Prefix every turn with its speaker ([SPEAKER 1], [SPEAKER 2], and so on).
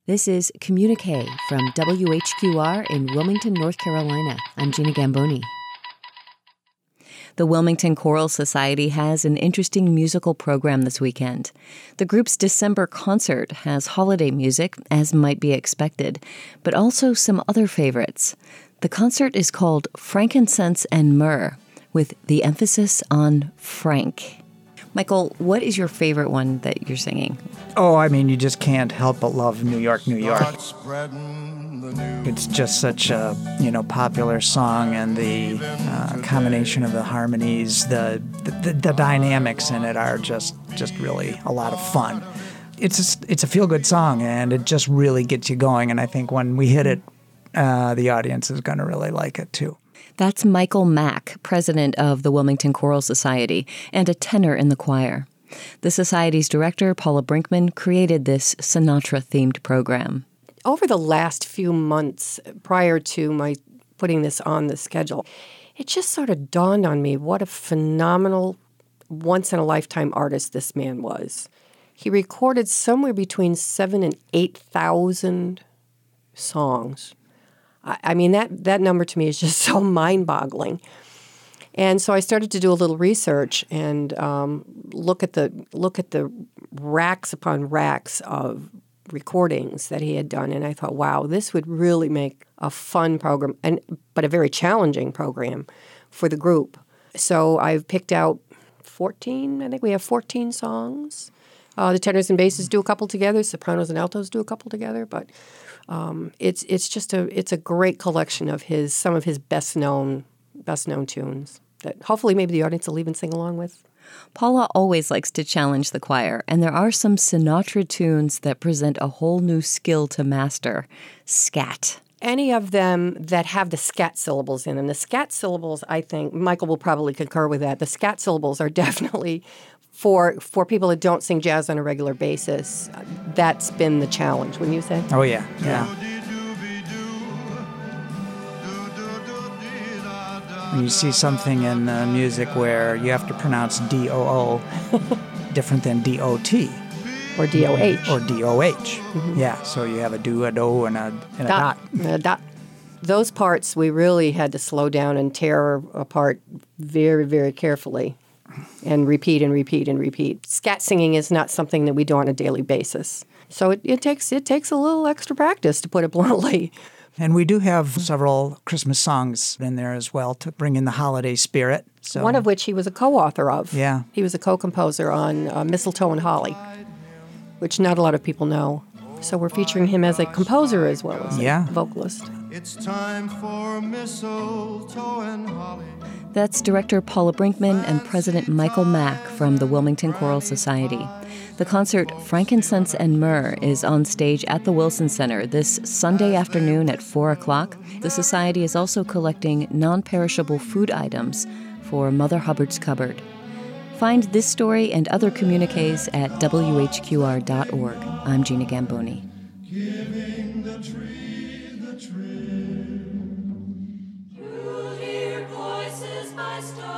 [SPEAKER 1] This is Communique from WHQR in Wilmington, North Carolina. I'm Gina Gamboni. The Wilmington Choral Society has an interesting musical program this weekend. The group's December concert has holiday music, as might be expected, but also some other favorites. The concert is called Frankincense and Myrrh, with the emphasis on Frank. Michael, what is your favorite one that you're singing?
[SPEAKER 2] Oh, I mean, you just can't help but love New York, New York. It's just such a, popular song, and the combination of the harmonies, the dynamics in it are just really a lot of fun. It's a feel-good song, and it just really gets you going, and I think when we hit it, the audience is going to really like it, too.
[SPEAKER 1] That's Michael Mack, president of the Wilmington Choral Society and a tenor in the choir. The Society's director, Paula Brinkman, created this Sinatra-themed program.
[SPEAKER 3] Over the last few months prior to my putting this on the schedule, it just sort of dawned on me what a phenomenal, once-in-a-lifetime artist this man was. He recorded somewhere between 7,000 and 8,000 songs. I mean, that number to me is just so mind-boggling. And so I started to do a little research and look at the racks upon racks of recordings that he had done, and I thought, wow, this would really make a fun program, but a very challenging program for the group. So I've picked out 14. I think we have 14 songs. The tenors and basses do a couple together. Sopranos and altos do a couple together, but. It's a great collection of some of his best known tunes that hopefully maybe the audience will even sing along with.
[SPEAKER 1] Paula always likes to challenge the choir, and there are some Sinatra tunes that present a whole new skill to master: scat.
[SPEAKER 3] Any of them that have the scat syllables in them. The scat syllables, I think, Michael will probably concur with that. The scat syllables are definitely for people that don't sing jazz on a regular basis. That's been the challenge, wouldn't you say?
[SPEAKER 2] Oh, yeah. When you see something in music where you have to pronounce D-O-O different than D-O-T.
[SPEAKER 3] Or D-O-H.
[SPEAKER 2] Or D-O-H. Mm-hmm. Yeah, so you have a do, a do, and a dot.
[SPEAKER 3] A dot. Those parts we really had to slow down and tear apart very, very carefully. And repeat and repeat and repeat. Scat singing is not something that we do on a daily basis. So it takes a little extra practice, to put it bluntly.
[SPEAKER 2] And we do have several Christmas songs in there as well to bring in the holiday spirit. So.
[SPEAKER 3] One of which he was a co-author of.
[SPEAKER 2] Yeah.
[SPEAKER 3] He was a co-composer on Mistletoe and Holly, which not a lot of people know. So we're featuring him as a composer as well as a vocalist.
[SPEAKER 4] It's time for mistletoe and holly.
[SPEAKER 1] That's director Paula Brinkman and President Michael Mack from the Wilmington Choral Society. The concert Frankincense and Myrrh is on stage at the Wilson Center this Sunday afternoon at 4 o'clock. The Society is also collecting non-perishable food items for Mother Hubbard's Cupboard. Find this story and other communiques at WHQR.org. I'm Gina Gamboni.
[SPEAKER 4] Giving the tree the trim.
[SPEAKER 5] You hear voices by stars.